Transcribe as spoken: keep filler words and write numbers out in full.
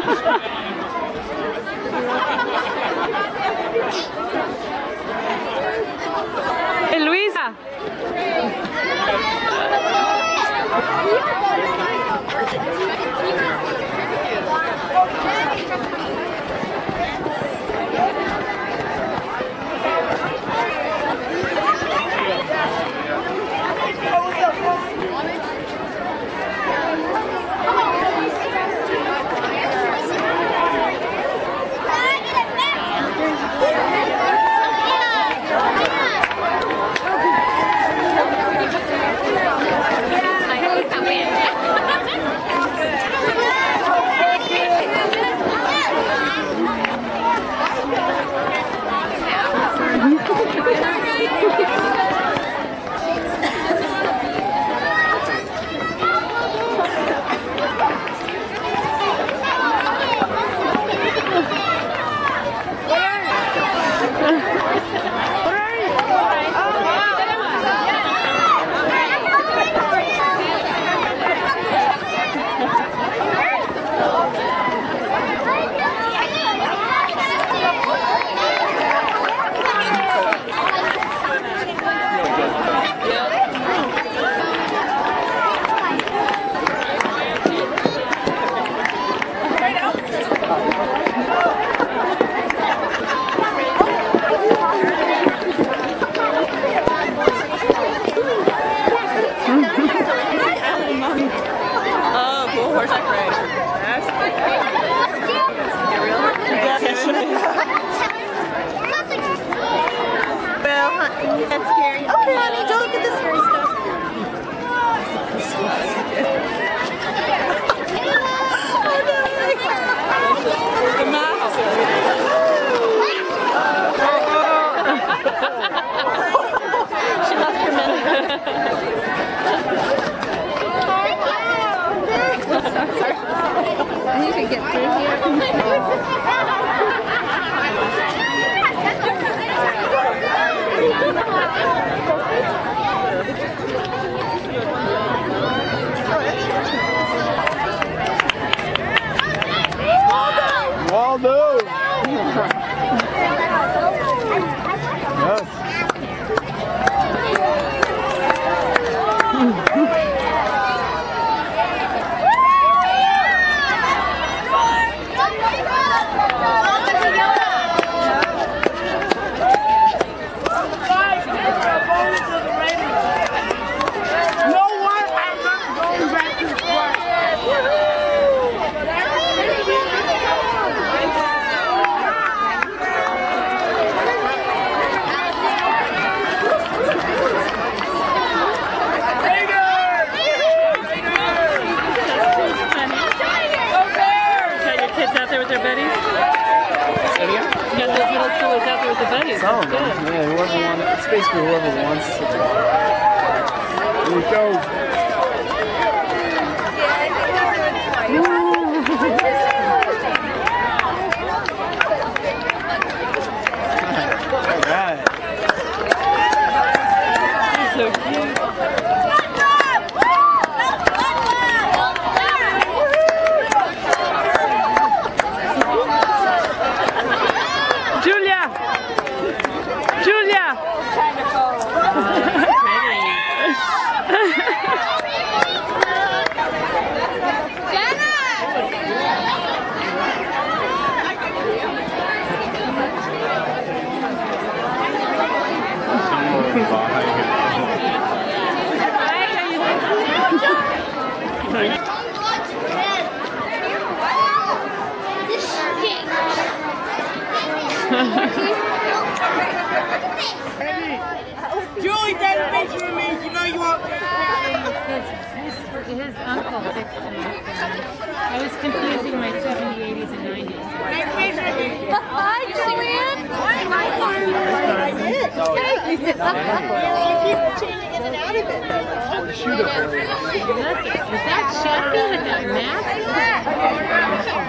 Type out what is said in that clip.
Hey, Luisa. That's scary. Okay, honey, don't look at the scary stuff. The mouse. She left her minute. You can get through here. Waldo! Yes. Oh, yeah, whoever wants, it's basically whoever wants to. Here we go. All right. You're so cute. Julia! Julia! Julie, take a picture of me. You know you want His, his uncle fixed him. I was confusing my seventies, eighties, and nineties. Take a picture of me. Hi, Julian. I did. Hey, you keep changing in and out of it. Is that Sheffy with that mask?